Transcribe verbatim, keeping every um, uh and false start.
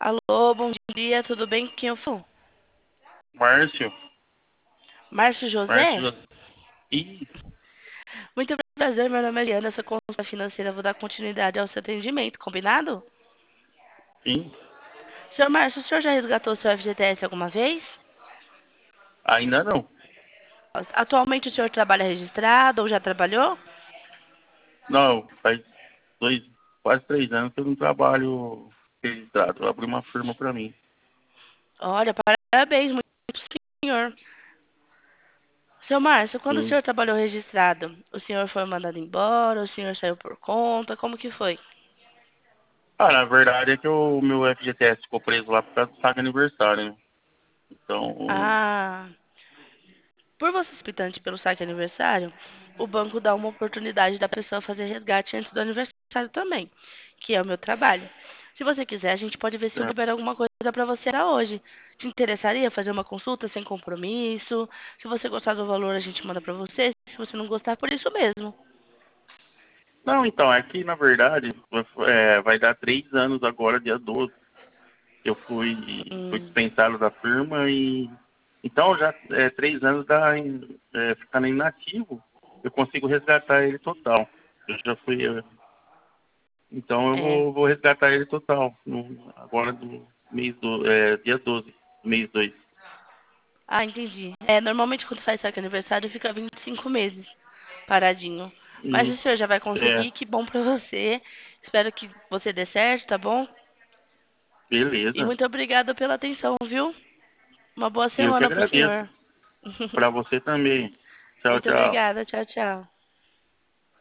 Alô, bom dia, tudo bem? Quem eu sou? Márcio, Márcio Márcio, José? Jo- Ih, Muito prazer, meu nome é Eliana, sou consultora financeira, vou dar continuidade ao seu atendimento, combinado? sim, Senhor Márcio, o senhor já resgatou seu F G T S alguma vez? ainda não. Atualmente o senhor trabalha registrado ou já trabalhou? Não, faz dois, quase três anos que eu não trabalho registrado. Eu abri uma firma para mim. Olha, parabéns, muito senhor. Seu Márcio, quando o Sim. senhor trabalhou registrado, o senhor foi mandado embora, o senhor saiu por conta, como que foi? Ah, na verdade é que o meu F G T S ficou preso lá por causa do saque aniversário, né? Então, Ah, por você ser optante pelo site aniversário, o banco dá uma oportunidade da pessoa fazer resgate antes do aniversário também, que é o meu trabalho. Se você quiser, a gente pode ver se eu é. libero alguma coisa para você para hoje. Te interessaria fazer uma consulta sem compromisso? Se você gostar do valor, a gente manda para você. Se você não gostar, por isso mesmo. Não, então, é que na verdade é, vai dar três anos agora, dia doze. Eu fui, fui Hum, dispensado da firma e então já é, três anos dá em- é, ficando inativo, eu consigo resgatar ele total. Eu já fui. é, Então eu é. vou, vou resgatar ele total. no- agora do mês do. É, dia doze, mês dois. Ah, entendi. É, normalmente quando faz saque aniversário fica vinte e cinco meses paradinho. Mas Hum, o senhor já vai é, conseguir, que bom pra você. Espero que você dê certo, tá bom? E beleza. muito obrigada pela atenção, viu? Uma boa Eu que semana pro agradeço. senhor. Para você também. Tchau, Muito tchau. obrigada. Tchau, tchau.